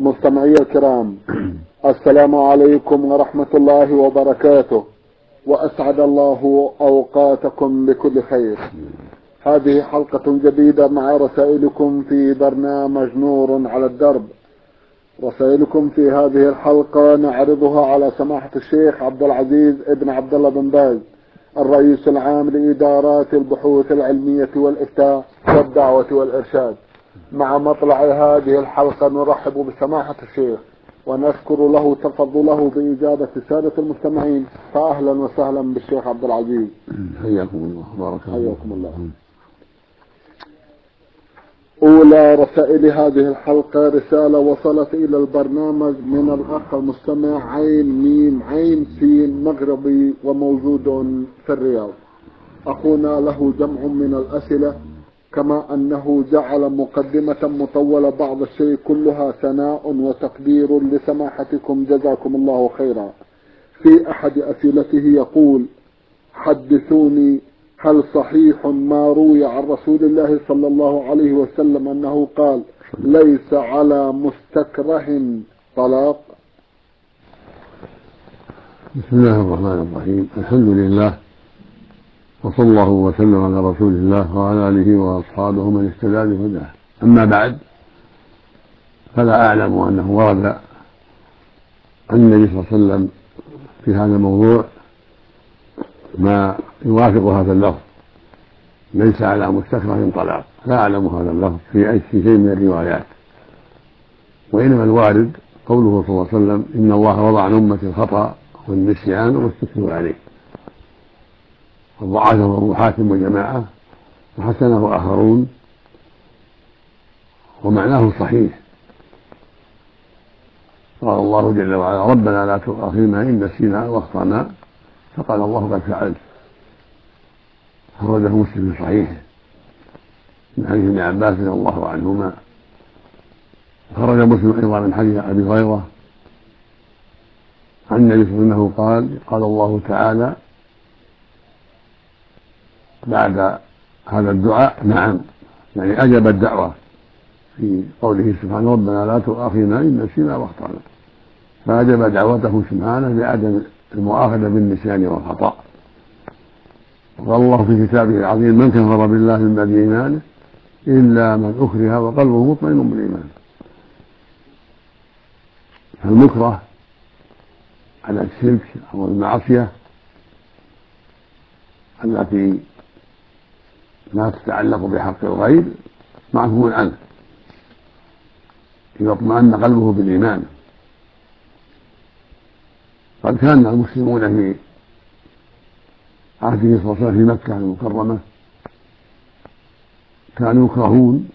مستمعي الكرام، السلام عليكم ورحمة الله وبركاته، وأسعد الله أوقاتكم بكل خير. هذه حلقة جديدة مع رسائلكم في برنامج نور على الدرب. رسائلكم في هذه الحلقة نعرضها على سماحة الشيخ عبد العزيز ابن عبد الله بن باز، الرئيس العام لإدارات البحوث العلمية والإفتاء والدعوة والإرشاد. مع مطلع هذه الحلقة نرحب بسماحة الشيخ ونشكر له تفضله بإجابة السادة المستمعين، فأهلا وسهلا بالشيخ عبد العزيز. حياكم الله، بارك الله. حياكم الله. أولى رسائل هذه الحلقة رسالة وصلت إلى البرنامج من الأخ المستمع عين ميم عين سين مغربي وموجود في الرياض. أخونا له جمع من الأسئلة، كما أنه جعل مقدمة مطولة بعض الشيء كلها ثناء وتقدير لسماحتكم، جزاكم الله خيرا. في أحد أسئلته يقول: حدثوني، هل صحيح ما روي عن رسول الله صلى الله عليه وسلم أنه قال ليس على مستكره طلاق؟ بسم الله الرحمن الرحيم، الحمد لله، وصلى الله وسلم على رسول الله وعلى آله وأصحابه من اهتدى بهداه. أما بعد، فلا أعلم أنه ورد عن النبي صلى الله عليه وسلم في هذا الموضوع ما يوافق هذا اللفظ، ليس على مستكره طلاق. لا أعلم هذا اللفظ في أي شيء من الروايات، وإنما الوارد قوله صلى الله عليه وسلم: إن الله وضع عن أمتي الخطأ والنسيان وما استكرهوا عليه. وضعفه أبو حاتم وجماعة وحسنه آخرون، ومعناه صحيح. قال الله جل وعلا: ربنا لا تؤاخذنا إن نسينا واخطأنا، فقال الله: قد فعلت. خرجه مسلم في صحيحه من حديث ابن عباس رضي الله عنهما. خرج مسلم أيضا من حديث أبي هريرة عن النبي صلى الله عليه وسلم قال: قال الله تعالى بعد هذا الدعاء نعم، يعني أجاب الدعوة في قوله سبحانه: ربنا لا تؤاخذنا إن نسينا واخطأنا، فأجاب دعوته سبحانه بعدم المؤاخذة بالنسيان والخطأ. وقال الله في كتابه العظيم: من كفر بالله من بعد إيمانه إلا من أكره وقلبه مطمئن بالإيمان. فالمكره على الشرك أو المعصية التي لا تتعلق بحق الغير معفو عنه إذا اطمأن قلبه بالإيمان. قد كان المسلمون في عهده صلى الله عليه وسلم في مكة المكرمة كانوا يكرهون،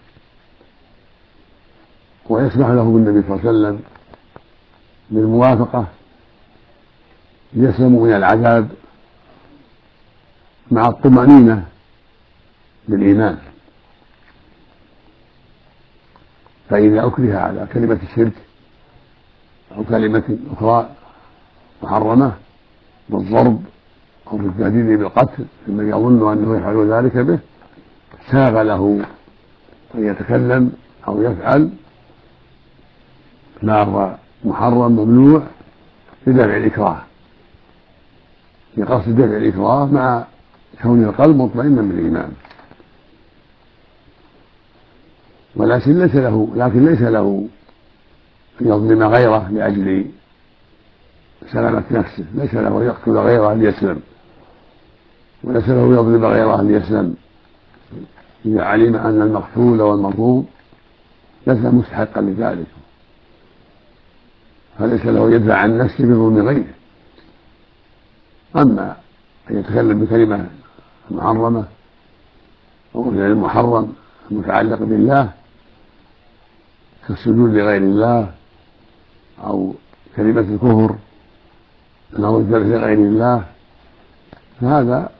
ويسمح لهم النبي صلى الله عليه وسلم بالموافقة ليسلموا من العذاب مع الطمأنينة بالإيمان. فإذا أكره على كلمة الشرك أو كلمة أخرى محرمة بالضرب أو بالتهديد بالقتل ممن يظن أنه يفعل ذلك به، ساغ له أن يتكلم أو يفعل ما هو محرم ممنوع لدفع الإكراه، لقصد دفع الإكراه مع كون القلب مطمئنا بالإيمان. لكن ليس له أن يظلم غيره لأجل سلامة نفسه، ليس له أن يقتل غيره ليسلم، وليس له يظلم غيره ليسلم إذا علم أن المقتول والمظلوم ليس مستحقا لذلك، فليس له يدفع عن نفسه بظلم غيره. أما أن يتكلم بكلمة محرمة أو فعل محرم المتعلق بالله كالسجود لغير الله أو كلمة الكفر أو الذبح لغير الله، فهذا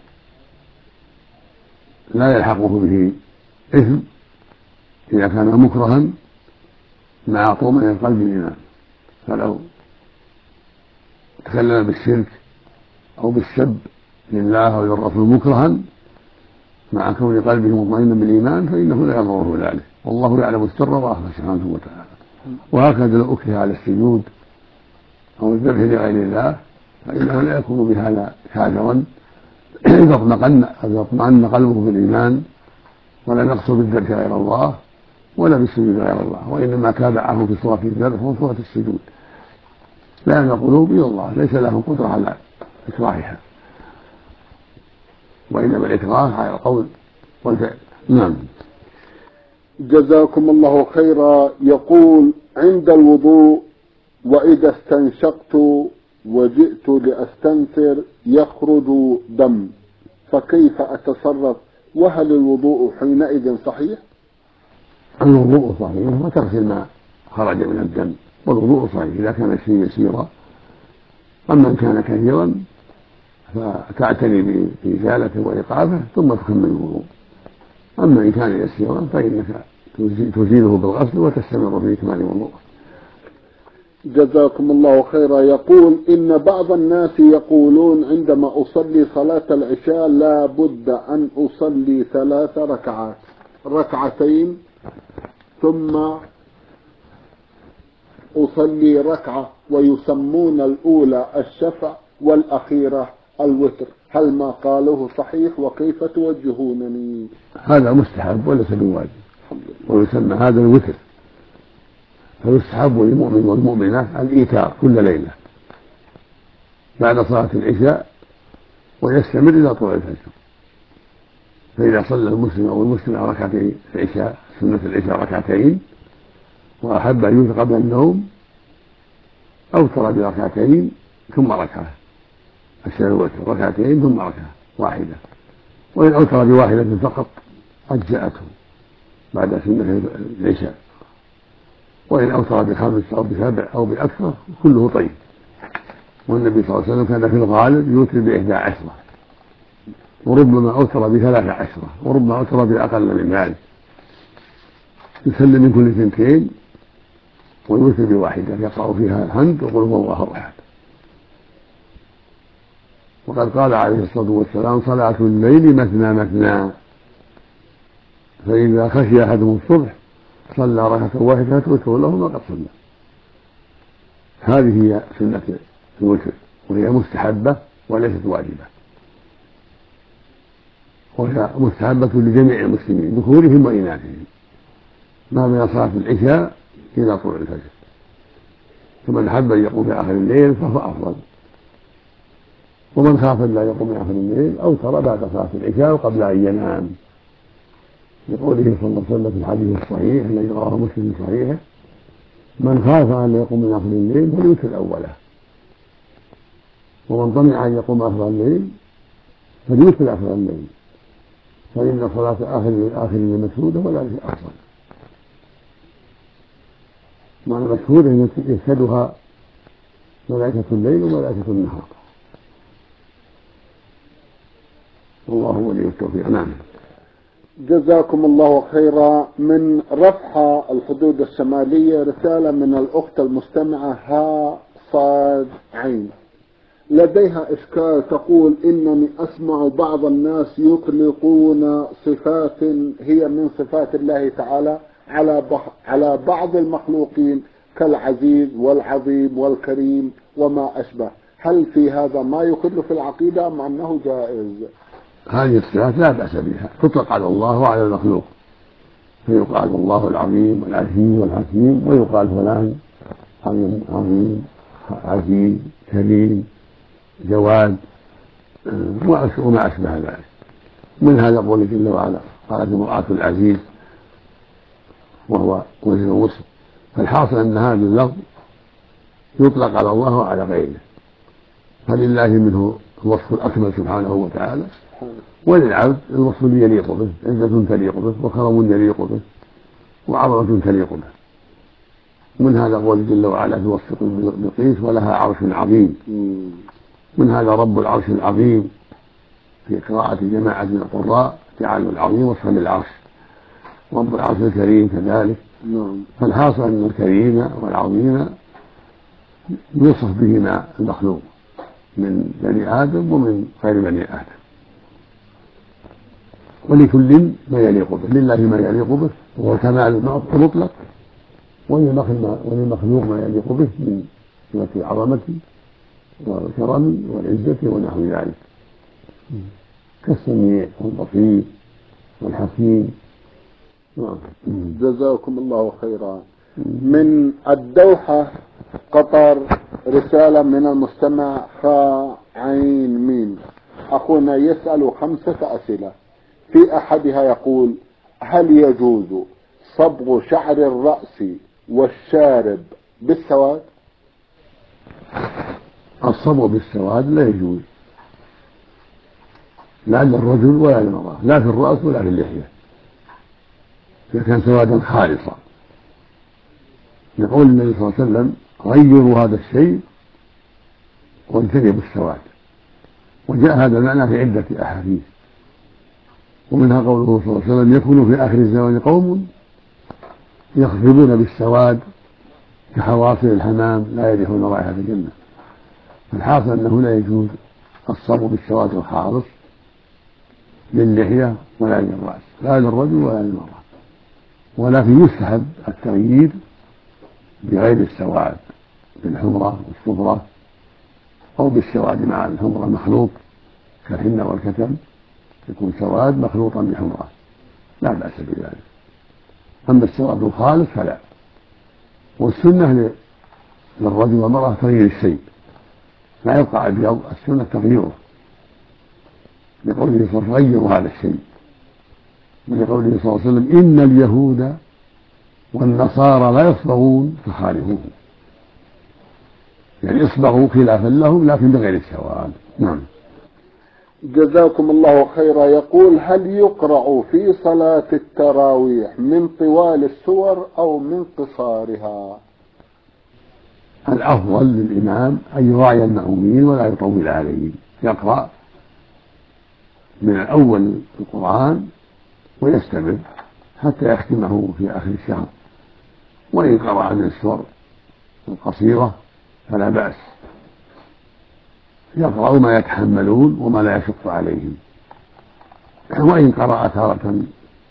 لا يلحقه به إثم إذا كان مكرها مع طمأنينة القلب الإيمان. فلو تكلم بالشرك أو بالسب لله أو للرسول مكرها مع كون قلبه مطمئنا بالإيمان فإنه لا يضره ذلك، والله يعلم السر وأخفى سبحانه وتعالى. وهكذا لو أكره على السجود أو الذبح لغير الله فإنه لا يكون بهذا كافرا إذا اطمأن قلبه بالإيمان ولم يقصد بالذبح غير الله ولا بالسجود غير الله، وإنما تابعه في صورة الذبح وصورة السجود، لأن القلوب إلى الله ليس لهم قدرة على إكراهها، وإنما الإكراه على القول والفعل. نعم. جزاكم الله خيرا. يقول: عند الوضوء وإذا استنشقت وجئت لأستنثر يخرج دم، فكيف أتصرف؟ وهل الوضوء حينئذ صحيح؟ الوضوء صحيح وتغسل ما خرج من الدم، والوضوء صحيح إذا كان الشيء يسيرا. أما إن كان كثيرا فتعتني بإزالته وإيقافه ثم تكمل الوضوء. أما إن كان يسيرا فإنك تزيله بالغسل وتستمر في إكمال الوضوء. جزاكم الله خيرا. يقول: إن بعض الناس يقولون عندما أصلي صلاة العشاء لا بد أن أصلي 3 ركعات، ركعتين ثم أصلي ركعة، ويسمون الأولى الشفع والأخيرة الوتر، هل ما قاله صحيح؟ وكيف توجهونني؟ هذا مستحب وليس بواجب، ويسمى هذا الوتر، فيستحب للمؤمن والمؤمنة الإيتار كل ليلة بعد صلاة العشاء ويستمر إلى طلوع الفجر. فإذا صلى المسلم أو المسلمة ركعتي العشاء سنة العشاء ركعتين وأحب أن يوتر قبل النوم أوتر بركعتين ثم ركعة، الشفع والوتر ركعتين ثم ركعة واحدة، وإن أوتر بواحدة فقط أجزأته بعد سنة العشاء، وإن أوتر ب5 أو ب7 أو بأكثر كله طيب. والنبي صلى الله عليه وسلم كان في الغالب يوتر ب11، وربما أوتر ب13، وربما أوتر بأقل من ذلك، يسلم من كل 2 ويوتر بواحدة يقرأ فيها الحمد وقل هو الله أحد. وقد قال عليه الصلاة والسلام: صلاة الليل مثنى مثنى، فإذا خشي أحدهم الصبح صلى ركعة واحدة توتر له ما قد صلى. هذه هي سنة الوتر، وهي مستحبة وليست واجبة، وهي مستحبة لجميع المسلمين ذكورهم وإناثهم ما بين صلاة العشاء إلى طلوع الفجر. فمن أحب أن يقوم في آخر الليل فهو أفضل، ومن خاف أن لا يقوم في آخر الليل أوتر بعد صلاة العشاء وقبل أن ينام، لقوله صلى الله عليه وسلم في الحديث الصحيح الذي رواه مسلم في صحيحه: من خاف أن لا يقوم من آخر الليل فليوتر أوله، ومن طمع أن يقوم آخر الليل فليوتر آخر الليل، فإن صلاة آخر الليل مشهودة ولا شيء أفضل. معنى مشهودة يشهدها ملائكة الليل وملائكة النهار، والله ولي التوفيق. نعم. جزاكم الله خيرا. من رفح الحدود الشمالية رسالة من الأخت المستمعة صاد عين، لديها إشكال، تقول: إنني أسمع بعض الناس يطلقون صفات هي من صفات الله تعالى على بعض المخلوقين كالعزيز والعظيم والكريم وما أشبه، هل في هذا ما يخل في العقيدة أم أنه جائز؟ هذه الصفات لا بأس بها، تطلق على الله وعلى المخلوق، فيقال الله العظيم والعزيز والحكيم، ويقال فلان عظيم عزيز كريم جواد وما أشبه ذلك. من هذا قوله جل وعلا: قالت امرأة العزيز، وهو وجه الوصف. فالحاصل أن هذا اللفظ يطلق على الله وعلى غيره، فلله منه الوصف الأكمل سبحانه وتعالى، وللعبد الوصف الذي يليق به، عزة تليق به وكرم يليق به وعظمة تليق به. من هذا قوله جل وعلا في وصف بلقيس: ولها عرش عظيم. من هذا رب العرش العظيم في قراءة جماعة من القراء جعلوا العظيم وصفا للعرش، رب العرش الكريم كذلك. فالحاصل أن الكريم والعظيم يوصف بهما المخلوق من بني آدم ومن غير بني آدم، ولكل ما يليق به، لله ما يليق به وهو الكمال المطلق، وللمخلوق ما يليق به من صفة العظمة والكرم والعزة ونحو ذلك، كالسميع والبصير والحكيم. جزاكم الله خيرا. من الدوحة قطر رسالة من المستمع عين ميم. أخونا يسأل 5 أسئلة، في أحدها يقول: هل يجوز صبغ شعر الرأس والشارب بالسواد؟ الصبغ بالسواد لا يجوز، لا للرجل ولا للمرأة، لا في الرأس ولا في اللحية، إذا كان سوادا خالصا. يقول النبي صلى الله عليه وسلم: غيروا هذا الشيء واجتنبوا السواد. وجاء هذا المعنى في عدة أحاديث، ومنها قوله صلى الله عليه وسلم: يكون في آخر الزمان قوم يخفضون بالسواد كحواصل الحمام لا يريحون رائحة الجنة. الحاصل أنه لا يجوز الصبغ بالسواد الخالص للحية ولا للرأس، لا للرجل ولا للمرأة، ولكن يستحب التغيير بغير السواد بالحمرة والصفرة، أو بالسواد مع الحمرة مخلوط كالحنة والكتم، يكون سواد مخلوطا بحمرة لا بأس بذلك. أما السواد الخالص فلا. والسنة للرجل والمرأة تغيير الشيء، لا يبقى أبيض، السنة تغييره، لقوله صلى الله عليه وسلم: غيروا هذا الشيء، ولقوله صلى الله عليه وسلم: إن اليهود والنصارى لا يصبغون فخالفوه، يعني اصبغوا خلافا لهم لكن بغير السواد. نعم. جزاكم الله خيرا. يقول: هل يقرأ في صلاة التراويح من طوال السور أو من قصارها؟ الأفضل للإمام أن يراعي المأمومين ولا يطول عليهم، يقرأ من أول القرآن ويستمر حتى يختمه في آخر الشهر، وإن قرأ من السور القصيرة فلا بأس، يقرأ ما يتحملون وما لا يشق عليهم. وإن قرأ تارة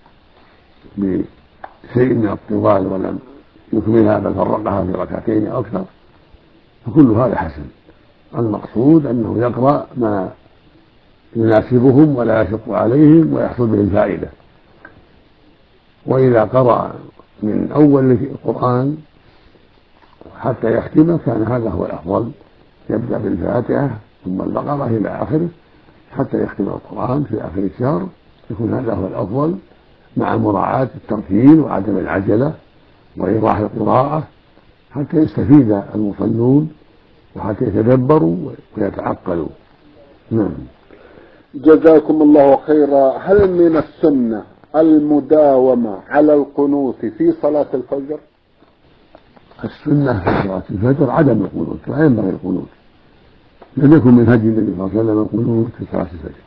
بشيء من الطوال ولم يكملها بل فرقها في ركعتين أو أكثر فكل هذا حسن. المقصود أنه يقرأ ما يناسبهم ولا يشق عليهم ويحصل به الفائدة. وإذا قرأ من أول القرآن حتى يختمه كان هذا هو الأفضل، يبدأ بالفاتحة ثم البقرة إلى آخره حتى يختم القرآن في آخر الشهر، يكون هذا هو الأفضل، مع مراعاة الترتيل وعدم العجلة وإيضاح القراءة حتى يستفيد المصلون وحتى يتدبروا ويتعقلوا. نعم. جزاكم الله خيرا. هل من السنة المداومة على القنوت في صلاة الفجر؟ السنة في صلاة الفجر عدم القنوت، لا ينبغي القنوت، لم يكن من هدي النبي صلى الله عليه وسلم القنوت في صلاة الفجر،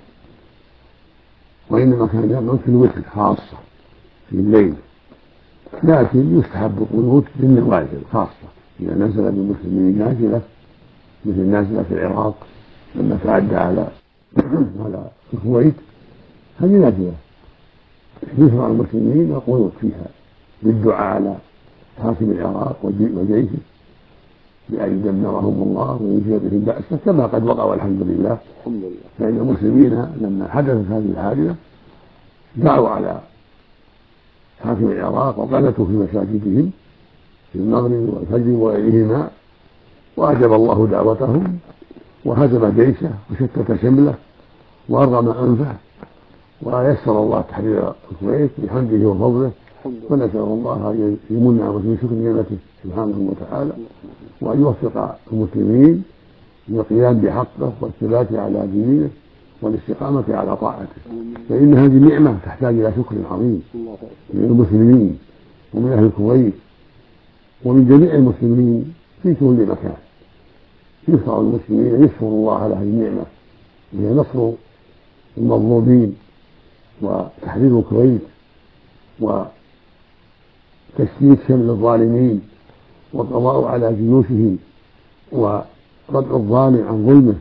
وإنما كان يقنط في الوتر خاصة في الليل، لكن يستحب القنوت للنوازل خاصة إذا نزل بالمسلمين نازلة مثل نازلة في العراق لما تعدى على الكويت، هذه نازلة يشرع المسلمين القنوت فيها بالدعاء على حاكم العراق وجيشه بأن يدمرهم الله وينزل بهم بأسه كما قد وقع والحمد لله. فإن المسلمين لما حدثت هذه الحادثة دعوا على حاكم العراق وقنتوا في مساجدهم في المغرب والفجر وغيرهما، وأجاب الله دعوتهم وهزم جيشه وشتت شمله وأرغم أنفه، ويسر الله تحرير الكويت بحمده وفضله، ونسأل الله أن يمن على من شكر نعمته سبحانه وتعالى، وأن يوفق المسلمين للقيام بحقه والثبات على دينه والاستقامة على طاعته، فإن هذه النعمة تحتاج إلى شكر عظيم من المسلمين ومن أهل الكويت ومن جميع المسلمين في كل مكان. يشرع المسلمين أن يشكروا الله على هذه النعمة وهي نصر المظلومين وتحرير الكويت وتشتيت شمل الظالمين والقضاء على جيوشهم وردع الظالم عن ظلمه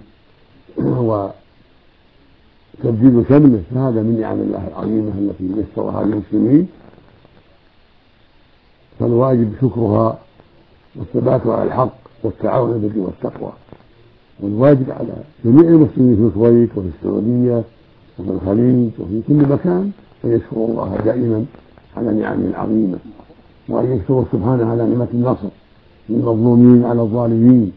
وتبديل شمله، فهذا من نعم الله العظيمة التي يسرها للمسلمين، فالواجب شكرها والثبات على الحق والتعاون بالبر والتقوى. والواجب على جميع المسلمين في الكويت وفي السعودية وفي الخليج وفي كل مكان أن يشكروا الله دائما على نعمه العظيمة، وأن يشكروا سبحانه على نعمة النصر للمظلومين على الظالمين،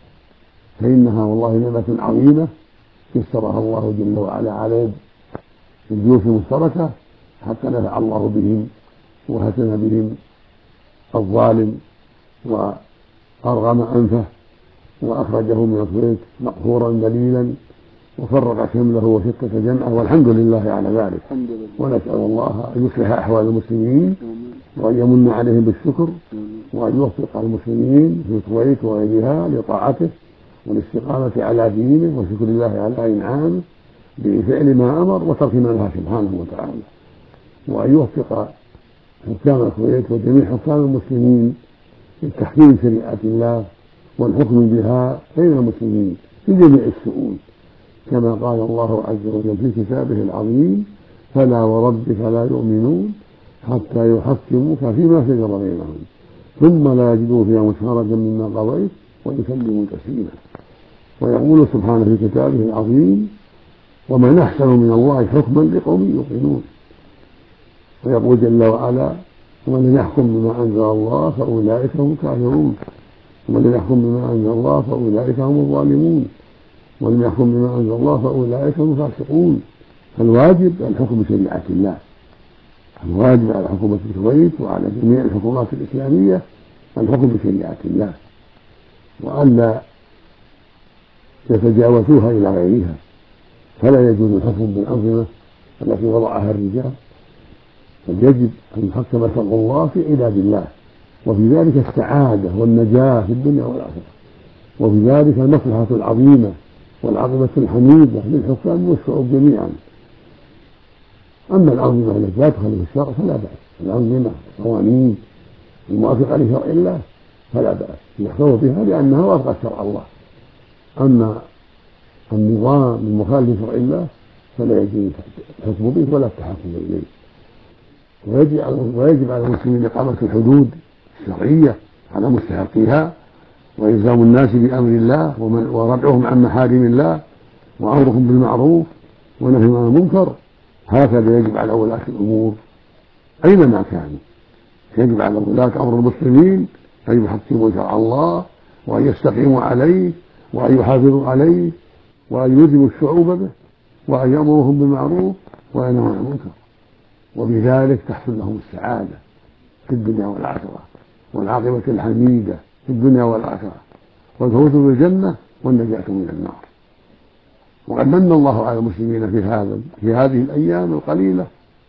فإنها والله نعمة عظيمة يسرها الله جل وعلا على يد الجيوش المشتركة حتى نفع الله بهم وهزم بهم الظالم وأرغم أنفه وأخرجه من الكويت مقهورا ذليلا وفرق شمله وشتت جمعه، والحمد لله على ذلك. ونسأل الله أن يصلح أحوال المسلمين وأن يمن عليهم بالشكر وأن يوفق المسلمين في الكويت وغيرها لطاعته والاستقامة على دينه وشكر الله على إنعامه بفعل ما أمر وترك ما نهى سبحانه وتعالى، وأن يوفق حكام الكويت وجميع حكام المسلمين لتحكيم شريعة الله والحكم بها بين المسلمين في جميع الشؤون، كما قال الله عز وجل في كتابه العظيم: فلا وربك لا يؤمنون حتى يحكموك فيما شجر بينهم ثم لا يجدوا في أنفسهم حرجا مما قضيت ويسلموا تسليما. ويقول سبحانه في كتابه العظيم: ومن أحسن من الله حكما لقوم يوقنون. ويقول جل وعلا: ومن لم يحكم بما أنزل الله فأولئك هم الكافرون، ومن لم يحكم بما أنزل الله فأولئك هم الظالمون، ومن لم يحكم بما أنزل الله فأولئك هم الفاسقون. فالواجب الحكم بشريعة الله، الواجب على حكومة الكويت وعلى جميع الحكومات الإسلامية الحكم بشريعة الله، وألا يتجاوزوها إلى غيرها، فلا يجوز الحكم بالأنظمة التي وضعها الرجال، بل يجب أن يحكم شرع الله في عباد الله، وفي ذلك السعادة والنجاة في الدنيا والآخرة، وفي ذلك المصلحة العظيمة والعاقبة الحميدة للحكام والشعوب جميعا. أما الأنظمة التي لا تخالف الشرع فلا بأس، الأنظمة القوانين الموافقة لشرع الله فلا بأس يحكم بها لأنها وافقت شرع الله. أما النظام المخالف لشرع الله فلا يجوز الحكم به ولا التحكم إليه. ويجب على المسلمين إقامة الحدود الشرعية على مستحقيها، وإلزام الناس بأمر الله وردعهم عن محارم الله وأمرهم بالمعروف ونهيهم عن المنكر. هكذا يجب على ولاة الأمور أينما كانوا، يجب على ولاة أمر المسلمين أن يحكموا شرع الله وأن يستقيموا عليه وأن يحافظوا عليه وأن يلزموا الشعوب به وأن يأمرهم بالمعروف وينهوا عن المنكر، وبذلك تحصل لهم السعادة في الدنيا والآخرة والعاقبة الحميدة في الدنيا والآخرة والفوز بالجنة والنجاة من النار. وقد من الله على المسلمين في هذه الأيام القليلة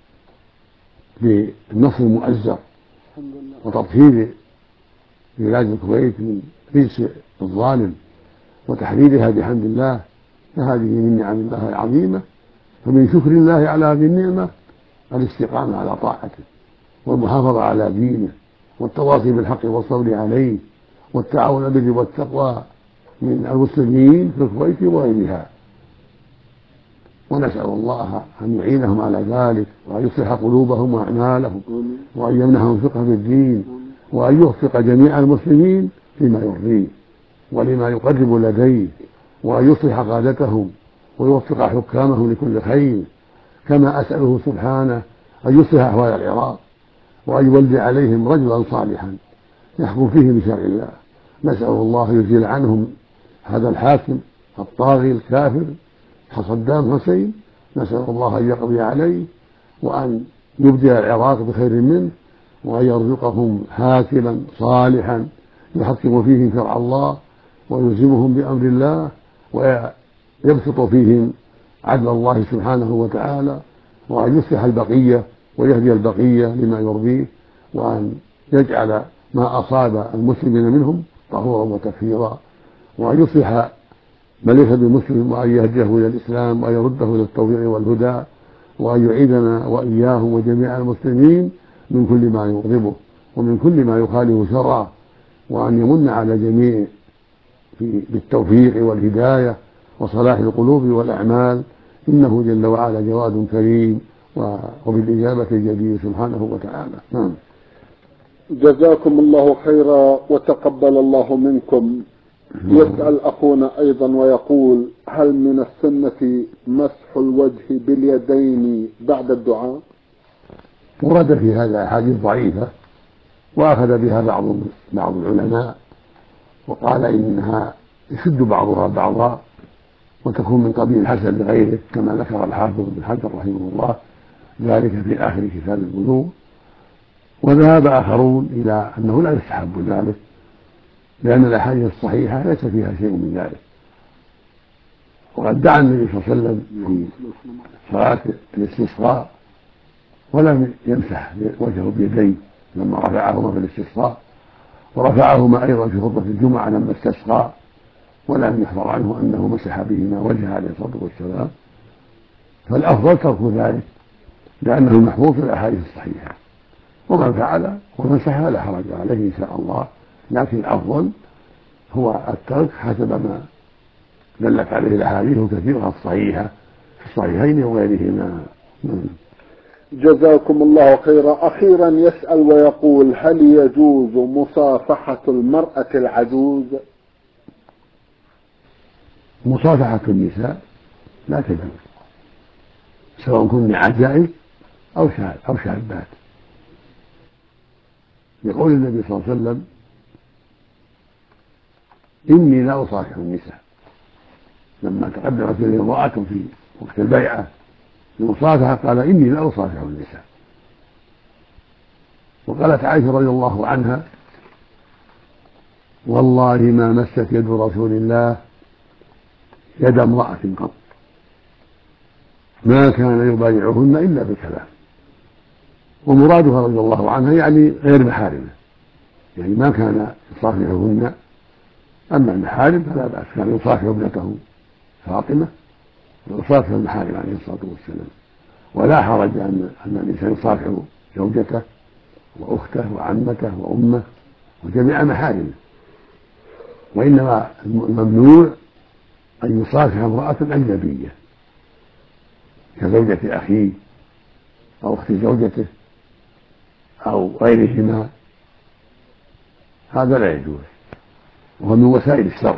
بالنصر المؤزر وتطهير بلاد الكويت من رجس الظالم وتحريرها بحمد الله، فهذه من نعم الله العظيمة. فمن شكر الله على هذه النعمة الاستقامة على طاعته والمحافظة على دينه والتواصي بالحق والصبر عليه والتعاون بالبر والتقوى من المسلمين في الكويت وغيرها. ونسأل الله أن يعينهم على ذلك وأن يصلح قلوبهم وأعمالهم وأن يمنحهم فقه في الدين وأن يوفق جميع المسلمين فيما يرضيه ولما يقرب لديه، وأن يصلح قادتهم ويوفق حكامهم لكل خير، كما أسأله سبحانه أن يصلح أحوال العراق وأن يولي عليهم رجلا صالحا يحكم فيه بشرع الله. نسأل الله يزيل عنهم هذا الحاكم الطاغي الكافر صدام حسين، نسأل الله أن يقضي عليه وأن يبدل العراق بخير منه وأن يرزقهم حاكما صالحا يحكم فيهم شرع الله ويلزمهم بأمر الله ويبسط فيهم عدل الله سبحانه وتعالى، وأن يصلح البقية ويهدي البقية لما يرضيه، وأن يجعل ما أصاب المسلمين منهم طهورا وتكفيرا، وأن يصلح من ليس بمسلم وأن يهديه إلى الإسلام وأن يرده إلى التوفيق والهدى، وأن يعيدنا وإياهم وجميع المسلمين من كل ما يغضبه ومن كل ما يخالف شرعه، وأن يمن على جميع بالتوفيق والهداية وصلاح القلوب والأعمال، إنه جل وعلا جواد كريم وبالإجابة جدير سبحانه وتعالى. نعم. جزاكم الله خيرا وتقبل الله منكم. يسأل أخونا أيضا ويقول: هل من السنة مسح الوجه باليدين بعد الدعاء؟ ورد في هذا أحاديث ضعيفة وأخذ بها بعض العلماء، وقال إنها يشد بعضها بعضا وتكون من قبيل الحسن لغيره، كما ذكر الحافظ بن حجر رحمه الله ذلك في آخر كتاب البلوغ. وذهب آخرون إلى أنه لا يستحب ذلك، لأن الأحاديث الصحيحة ليس فيها شيء من ذلك. وقد دعا النبي صلى الله عليه وسلم في صلاة الاستسقاء ولم يمسح وجهه بيديه لما رفعهما في الاستسقاء، ورفعهما أيضا في خطبة الجمعة لما استسقى، ولم يحفظ عنه أنه مسح بهما وجهه عليه الصلاة والسلام. فالأفضل ترك ذلك لأنه محفوظ في الأحاديث الصحيحة، ومن فعل ومسح لا حرج عليه إن شاء الله، لكن الأفضل هو الترك حسب ما دلت عليه الأحاديث الكثيرة الصحيحة في الصحيحين وغيرهما. جزاكم الله خيرا. أخيرا يسأل ويقول: هل يجوز مصافحة المرأة العجوز؟ مصافحة النساء لا تجوز، سواء كن عجائز أو شابات. يقول النبي صلى الله عليه وسلم: إني لا أصافح النساء، لما تقدمت إليه امرأة في وقت البيعة المصافحة قال: إني لا أصافح النساء. وقالت عائشة رضي الله عنها: والله ما مست يد رسول الله يد امرأة قط، ما كان يبايعهن إلا بالكلام. ومرادها رضي الله عنها يعني غير محارمه، يعني ما كان يصافحهن، أما المحارم فلا بأس، كان يصافح ابنته فاطمة ويصافح المحارم عليه الصلاة والسلام، ولا حرج أن الإنسان يصافح زوجته وأخته وعمته وأمه وجميع محارمه، وإنما الممنوع أن يصافح امرأة أجنبية كزوجة أخيه أو أخت زوجته أو غيرهما، هذا لا يجوز، وهو من وسائل الشر،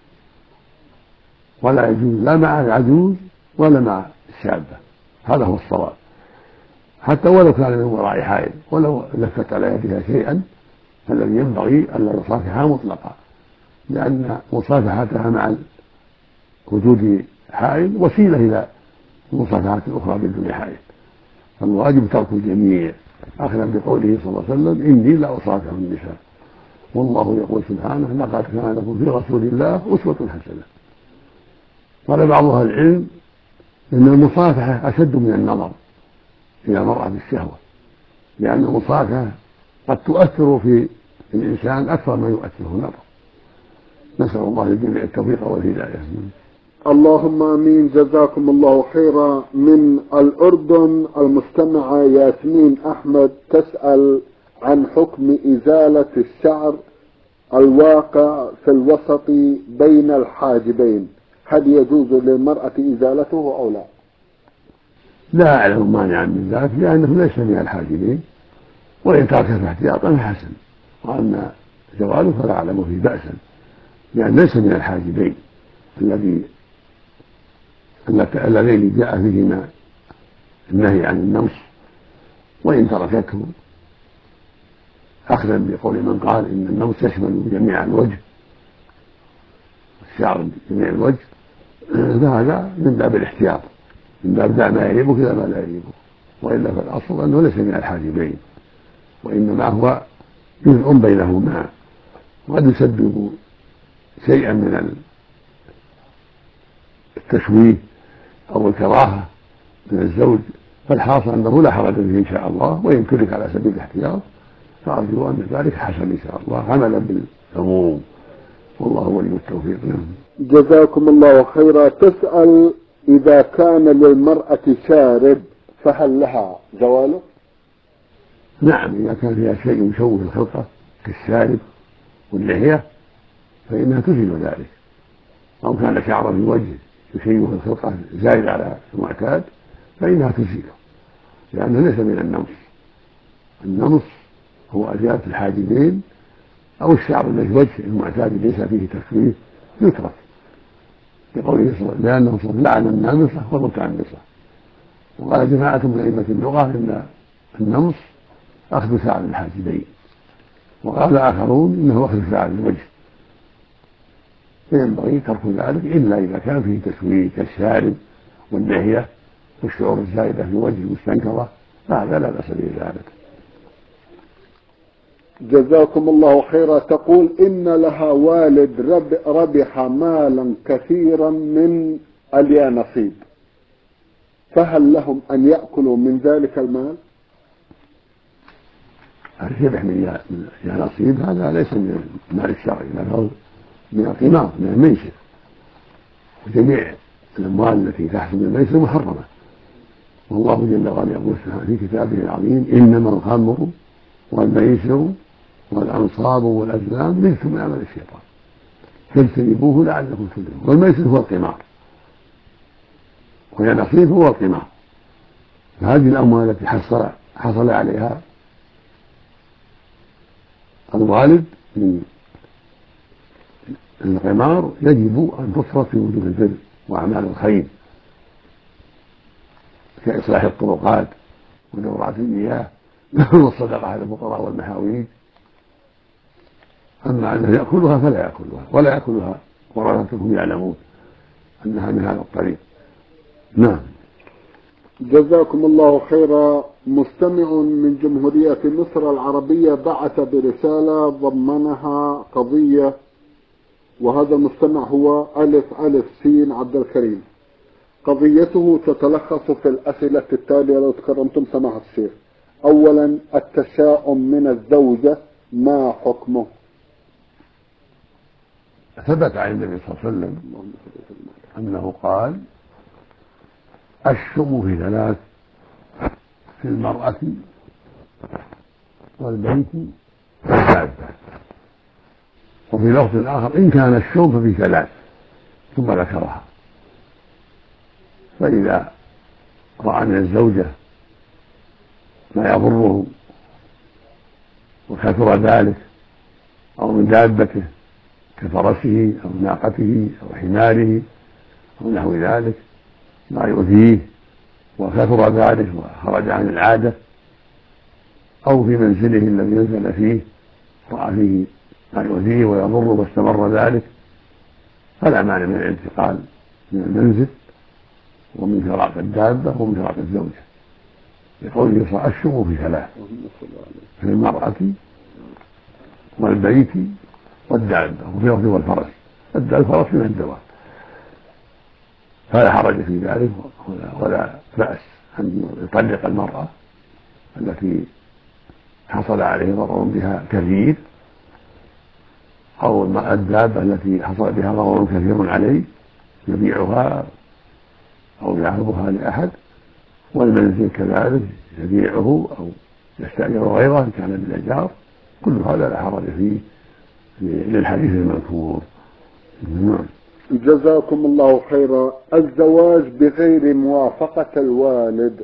ولا يجوز لا مع العجوز ولا مع الشابة، هذا هو الصواب، حتى ولو كان من وراء حائل، ولو لفت على يدها شيئا فالذي ينبغي ألا يصافحها مطلقا، لأن مصافحتها مع وجود حائل وسيلة إلى المصافحات الأخرى بدون حائل، فالواجب ترك الجميع، أخذا بقوله صلى الله عليه وسلم: إني لا أصافح النساء، والله يقول سبحانه: لقد كان لكم في رسول الله أسوة حسنة. قال بعض أهل العلم إن المصافحة أشد من النظر إلى المرأة بالشهوة، لأن المصافحة قد تؤثر في الإنسان أكثر ما يؤثره النظر. نسأل الله للجميع التوفيق والهداية. اللهم امين. جزاكم الله خيرا. من الأردن المستمعة ياسمين أحمد تسأل عن حكم إزالة الشعر الواقع في الوسط بين الحاجبين، هل يجوز للمرأة إزالته أو لا؟ لا أعلم مانعا من ذلك، لأنه ليس من الحاجبين، وإن تركه احتياطا حسن، وأما زواله فلا أعلم فيه بأسا، لأن ليس من الحاجبين اللذين جاء فيهما النهي عن النمس. وإن تركته أخذا بقول من قال إن النمس يشمل جميع الوجه، الشعر جميع الوجه، فهذا من باب الاحتياط، من باب دع ما يريبك إلى ما لا يريبك، وإلا فالأصل أنه ليس من الحاجبين، وإنما هو جزء بينهما، وقد يسبب شيئا من التشويه أو الكراهة من الزوج، فالحاصل أنه لا حرج فيه إن شاء الله، وإن ترك على سبيل الاحتياط فأرجو أن ذلك حسن إن شاء الله، عملا بالعموم، والله ولي التوفيق. جزاكم الله خيرا. تسأل: إذا كان للمرأة شارب فهل لها زواله؟ نعم، إذا كان فيها شيء يشوه الخلقة كالشارب واللحية فإنها تزيل ذلك، أو كان شعر في وجه يشيوه الخلقة زائد على المعتاد فإنها تزيله، لأنه ليس من النمس. النمس هو أزالة الحاجبين أو الشعر الذي في وجه المعتاد ليس فيه تكفير يترك، لقوله صلى الله عليه وسلم لأنه صلى لعن النامصة والمتعنصة. وقال جماعة من أئمة اللغة إن النمص أخذ شعر الحاجبين، وقال آخرون إنه أخذ شعر الوجه، فينبغي ترك ذلك إلا إذا كان فيه تسويه كالشارب واللحية والشعور الزائدة في وجه المستنكرة، فهذا لا بأس بإزالته. جزاكم الله خيرا. تقول إن لها والد ربح مالا كثيرا من اليانصيب، فهل لهم أن يأكلوا من ذلك المال؟ الربح من اليانصيب هذا ليس من المال الشرعي، بل هو من القمار، من الميسر، وجميع الأموال التي تحصل من الميسر محرمة. والله جل وعلا يقول في كتابه العظيم إنما الخمر والميسر والأنصاب والأزلام رجس من عمل الشيطان فاجتنبوه لعلكم تفلحون. والميسر هو القمار واليانصيب هو القمار، فهذه الأموال التي حصل عليها الوالد من القمار يجب أن تصرف في وجوه البر وأعمال الخير كإصلاح الطرقات ودورات المياه والصدقة على الفقراء والمحاويج. أما أنه يأكلها فلا يأكلها، ولا يأكلها ورثتهم يعلمون أنها من هذا الطريق. نعم. جزاكم الله خيرا. مستمع من جمهورية مصر العربية بعث برسالة ضمنها قضية، وهذا المستمع هو أ س عبد الكريم. قضيته تتلخص في الأسئلة التالية لو تكرمتم سماحة الشيخ. أولا، التشاؤم من الزوجة ما حكمه؟ ثبت عن النبي صلى الله عليه وسلم أنه قال الشم في ثلاث: في المرأة والبيت والدابة. وفي لفظ آخر إن كان الشم ففي ثلاث، ثم ذكرها. فإذا رأى من الزوجة ما يضره وكثر ذلك، أو من دابته كفرسه أو ناقته أو حماره أو نحو ذلك ما يؤذيه وكثر ذلك وخرج عن العادة، أو في منزله الذي نزل فيه رأى فيه ما يؤذيه ويضره واستمر ذلك، فلا مانع من الانتقال من المنزل ومن فراق الدابة ومن فراق الزوجة، لقوله صلى الشم في ثلاث: في المرأة والبيت والدابة. وفي لفظ والفرس. الفرس من الدواب، فلا حرج في ذلك ولا بأس أن يطلق المرأة التي حصل عليه ضرر بها كثير، أو الدابة التي حصل بها ضرر كثير عليه يبيعها أو يعرضها لأحد، والمنزل كذلك يبيعه أو يستأجر غيره إن كان بالإيجار. كل هذا لا حرج فيه للحديث المذكور. جزاكم الله خيرا. الزواج بغير موافقة الوالد؟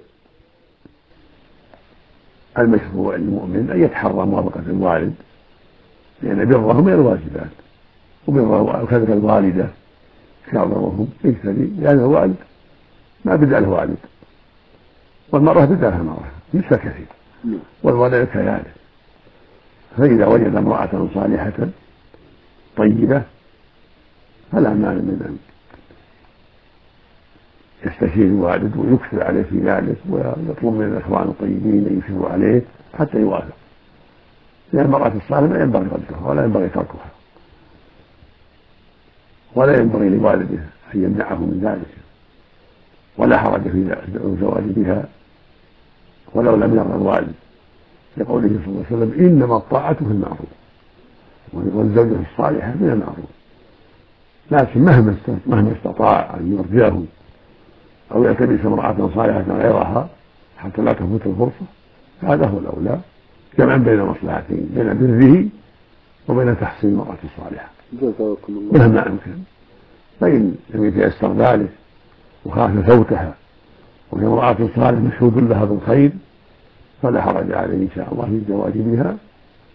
المشروع للمؤمن أن يتحرى موافقة الوالد، لأن بره من الواجبات، وكذلك الوالدة شعرهم يجتدي، لأن الوالد ما بدأ الوالد، والمرأة بدأها المرأة مثل كثير، والولد كذلك. فإذا وجد امرأة صالحة طيبة فلا مانع من أن يستشير الوالد ويكثر عليه في ذلك، ويطلب من الإخوان الطيبين أن يكثروا عليه حتى يوافق، لأن المرأة الصالحة لا ينبغي ردها ولا ينبغي تركها، ولا ينبغي لوالده أن يمنعه من ذلك، ولا حرج في الزواج بها ولو لم يرضى الوالد، لقوله صلى الله عليه وسلم إنما الطاعة في المعروف، والزوجة الصالحة من المعروف. لكن مهما استطاع أن يرضيه أو يلتمس امرأة صالحة غيرها حتى لا تفوت الفرصة، هذا هو الأولى، جمعا بين مصلحتين، بين بره وبين تحصيل المرأة الصالحة مهما أمكن. فإن لم يتيسر ذلك وخاف فوتها وهي امرأة صالحة مشهود لها بالخير فلا حرج عليه إن شاء الله في الزواج بها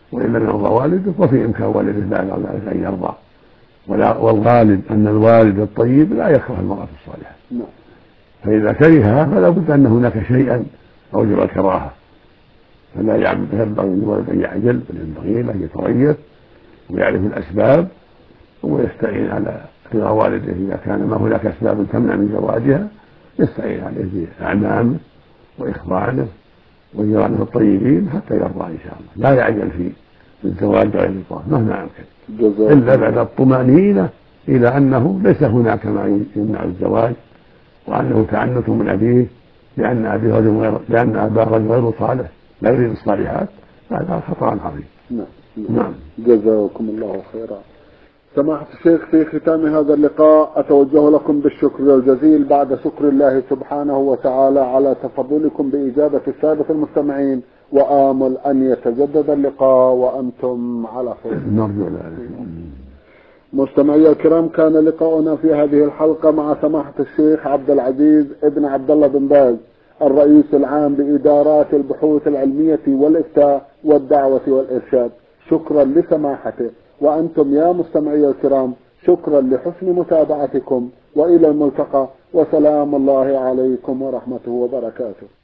وإن لم يرضى والده وفي إمكان والده بعد ذلك أن يرضى. والغالب أن الوالد الطيب لا يكره المرأة الصالحة، فإذا كرهها فلا بد أن هناك شيئا أوجب الكراهة، فلا ينبغي للولد أن يعجل، بل ينبغي له أن يتريث ويعرف الأسباب ويستعين على رضا والده. إذا كان ما هناك أسباب تمنع من زواجها يستعين عليه بأعمامه وإخوانه وجيرانه الطيبين حتى يرضى إن شاء الله. لا يعجل في الزواج غير الرضا مهما أمكن، إلا بعد الطمأنينة إلى أنه ليس هناك ما يمنع الزواج، وأنه تعنت من أبيه لأن أباه رجل غير صالح لا يريد الصالحات، هذا خطأ عظيم. نعم. جزاكم الله خيرا. سماحة الشيخ، في ختام هذا اللقاء أتوجه لكم بالشكر الجزيل بعد شكر الله سبحانه وتعالى على تفضلكم بإجابة السادة المستمعين، وآمل أن يتجدد اللقاء وأنتم على خير. نرجو ذلك. مستمعي الكرام، كان لقاؤنا في هذه الحلقة مع سماحة الشيخ عبد العزيز ابن عبد الله بن باز، الرئيس العام بإدارات البحوث العلمية والإفتاء والدعوة والإرشاد. شكرا لسماحته، وأنتم يا مستمعي الكرام شكرا لحسن متابعتكم، وإلى الملتقى، وسلام الله عليكم ورحمته وبركاته.